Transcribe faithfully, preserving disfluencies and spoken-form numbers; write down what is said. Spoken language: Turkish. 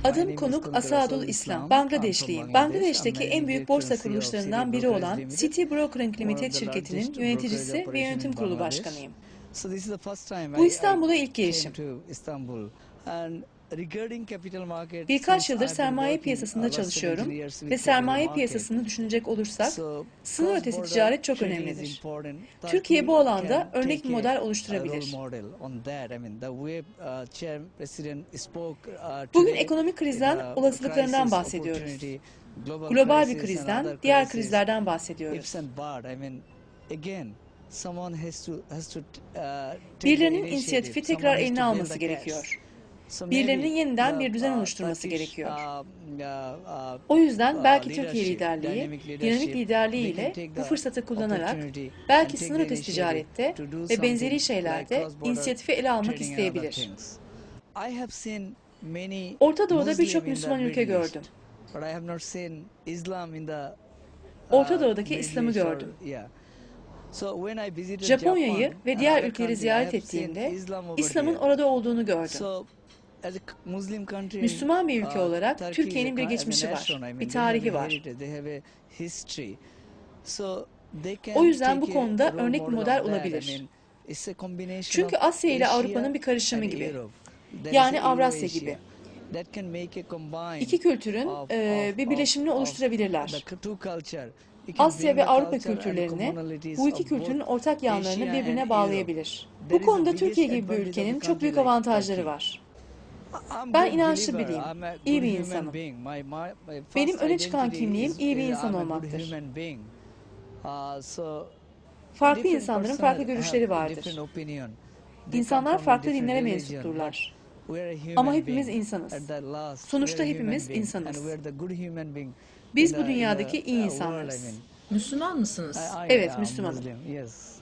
Adım Konuk Asadul İslam, Bangladeşliyim. Bangladeş'teki en büyük borsa kuruluşlarından biri olan City Brokering Limited şirketinin yöneticisi ve yönetim kurulu başkanıyım. Bu İstanbul'a ilk gelişim. Birkaç yıldır sermaye piyasasında çalışıyorum ve sermaye piyasasını düşünecek olursak, sınır ötesi ticaret çok önemlidir. Türkiye bu alanda örnek bir model oluşturabilir. Bugün ekonomik krizden, olasılıklarından bahsediyoruz. Global bir krizden, diğer krizlerden bahsediyoruz. Birilerinin inisiyatifi tekrar eline alması gerekiyor. Birilerinin yeniden bir düzen oluşturması gerekiyor. O yüzden belki Türkiye liderliği, dinamik liderliği ile bu fırsatı kullanarak belki sınır ötesi ticarette ve benzeri şeylerde inisiyatifi ele almak isteyebilir. Orta Doğu'da birçok Müslüman ülke gördüm. Orta Doğu'daki İslam'ı gördüm. Japonya'yı ve diğer ülkeleri ziyaret ettiğimde İslam'ın orada olduğunu gördüm. Müslüman bir ülke olarak Türkiye'nin bir geçmişi var, bir tarihi var. O yüzden bu konuda örnek bir model olabilir. Çünkü Asya ile Avrupa'nın bir karışımı gibi, yani Avrasya gibi. İki kültürün e, bir birleşimini oluşturabilirler. Asya ve Avrupa kültürlerini, bu iki kültürün ortak yanlarını birbirine bağlayabilir. Bu konuda Türkiye gibi bir ülkenin çok büyük avantajları var. Ben inançlı biriyim, iyi bir insanım. Benim öne çıkan kimliğim iyi bir insan olmaktır. Farklı insanların farklı görüşleri vardır. İnsanlar farklı dinlere mensupturlar. Ama hepimiz insanız. Sonuçta hepimiz insanız. Biz bu dünyadaki iyi insanlarız. Müslüman mısınız? Evet, Müslümanım.